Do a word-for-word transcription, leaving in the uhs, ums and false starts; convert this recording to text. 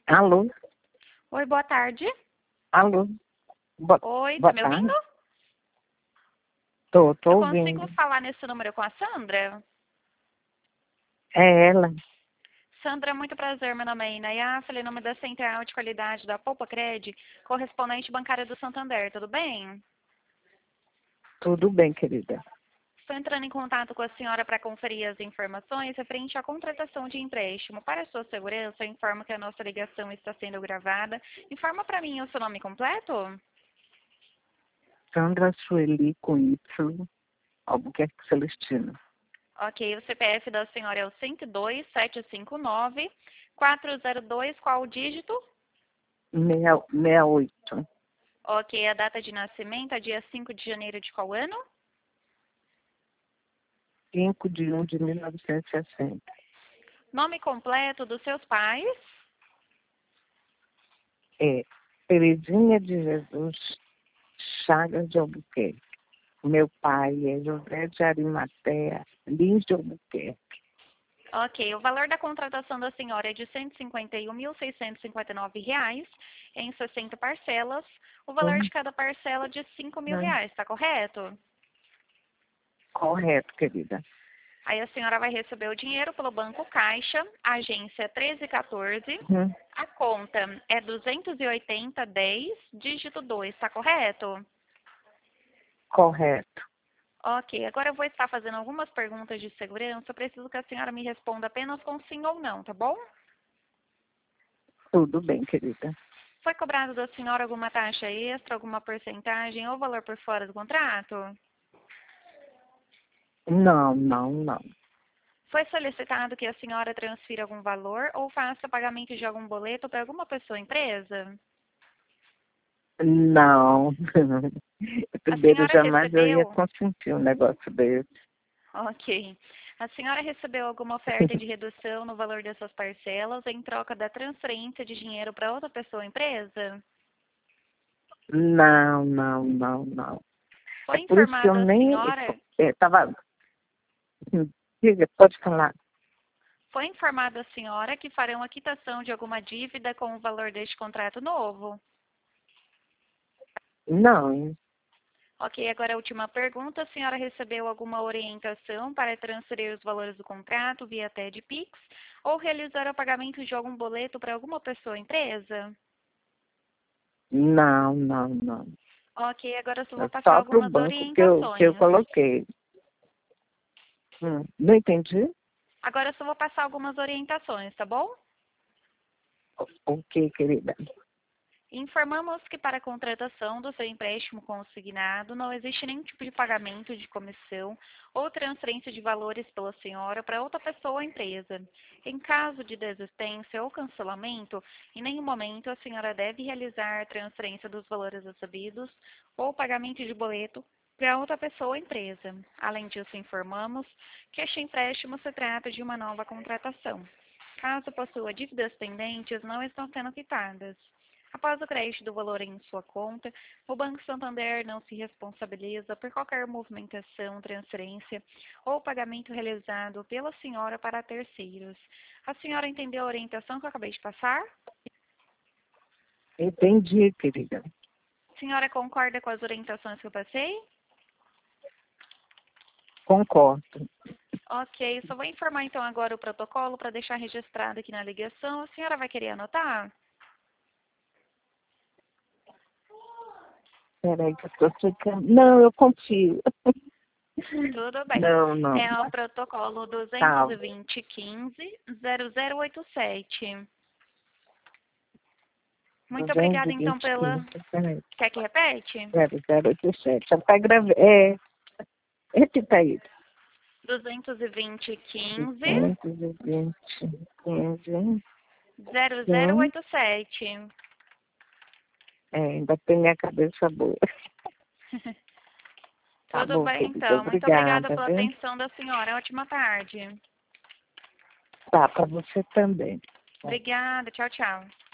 Alô? Oi, boa tarde. Alô? Boa, Oi, boa tá me tarde. ouvindo? Tô, tô Eu ouvindo. consigo falar nesse número com a Sandra? É ela. Sandra, muito prazer. Meu nome é Inaya, falei em nome da Central de Qualidade da Poupa Cred, correspondente bancária do Santander, tudo bem? Tudo bem, querida. Estou entrando em contato com a senhora para conferir as informações referente à contratação de empréstimo. Para a sua segurança, eu informo que a nossa ligação está sendo gravada. Informa para mim o seu nome completo? Sandra Sueli com Y, Albuquerque Celestino. Ok, o C P F da senhora é o cento e dois, sete cinco nove, quatro zero dois, qual o dígito? Meia, meia oito. Ok, a data de nascimento é dia cinco de janeiro de qual ano? cinco de um de mil novecentos e sessenta. Nome completo dos seus pais? É Terezinha de Jesus Chagas de Albuquerque. Meu pai é José de Arimatea Lins de Albuquerque. Ok, o valor da contratação da senhora é de cento e cinquenta e um mil, seiscentos e cinquenta e nove reais em sessenta parcelas. O valor Hum, de cada parcela é de cinco mil hum. reais, está correto? Correto, querida. Aí a senhora vai receber o dinheiro pelo Banco Caixa, agência treze quatorze. Hum, A conta é duzentos e oitenta, dez, dígito dois, está correto? Correto. Ok, agora eu vou estar fazendo algumas perguntas de segurança. Eu preciso que a senhora me responda apenas com sim ou não, tá bom? Tudo bem, querida. Foi cobrado da senhora alguma taxa extra, alguma porcentagem ou valor por fora do contrato? Não, não, não. Foi solicitado que a senhora transfira algum valor ou faça pagamento de algum boleto para alguma pessoa ou empresa? Não. A Primeiro, senhora jamais eu ia recebeu? consentir um negócio desse. Ok. A senhora recebeu alguma oferta de redução no valor dessas parcelas em troca da transferência de dinheiro para outra pessoa ou empresa? Não, não, não, não. É Foi por isso que eu informado a nem senhora? estava. Diga, pode falar. Foi informado a senhora que farão a quitação de alguma dívida com o valor deste contrato novo? Não, Ok, agora a última pergunta. A senhora recebeu alguma orientação para transferir os valores do contrato via T E D Pix ou realizar o pagamento de algum boleto para alguma pessoa ou empresa? não, não, não. Ok, agora eu só É vou passar só para o algumas banco que eu, que eu orientações. coloquei. Hum, não entendi? Agora eu só vou passar algumas orientações, tá bom? O que, querida? Informamos que para a contratação do seu empréstimo consignado não existe nenhum tipo de pagamento de comissão ou transferência de valores pela senhora para outra pessoa ou empresa. Em caso de desistência ou cancelamento, em nenhum momento a senhora deve realizar transferência dos valores recebidos ou pagamento de boleto para outra pessoa ou empresa. Além disso, informamos que este empréstimo se trata de uma nova contratação. Caso possua dívidas pendentes, não estão sendo quitadas. Após o crédito do valor em sua conta, o Banco Santander não se responsabiliza por qualquer movimentação, transferência ou pagamento realizado pela senhora para terceiros. A senhora entendeu a orientação que eu acabei de passar? Entendi, querida. A senhora concorda com as orientações que eu passei? Concordo. Ok, só vou informar então agora o protocolo para deixar registrado aqui na ligação. A senhora vai querer anotar? Peraí que eu estou ficando. Não, eu confio. Tudo bem. Não, não. É o protocolo Tá. duzentos e vinte, quinze, zero zero oito sete. Muito obrigada, então, pela... duzentos e vinte, quinze, peraí. Quer que repete? zero zero oito sete. Até gravei. É. Repita aí. duzentos e vinte, quinze, duzentos e vinte, quinze. zero zero Sim. oito sete. É, ainda tem minha cabeça boa. Tá Tudo bom, bem, querida. então. Muito obrigada Obrigada, pela viu? atenção da senhora. Ótima tarde. Tá, para você também. Obrigada. Tchau, tchau.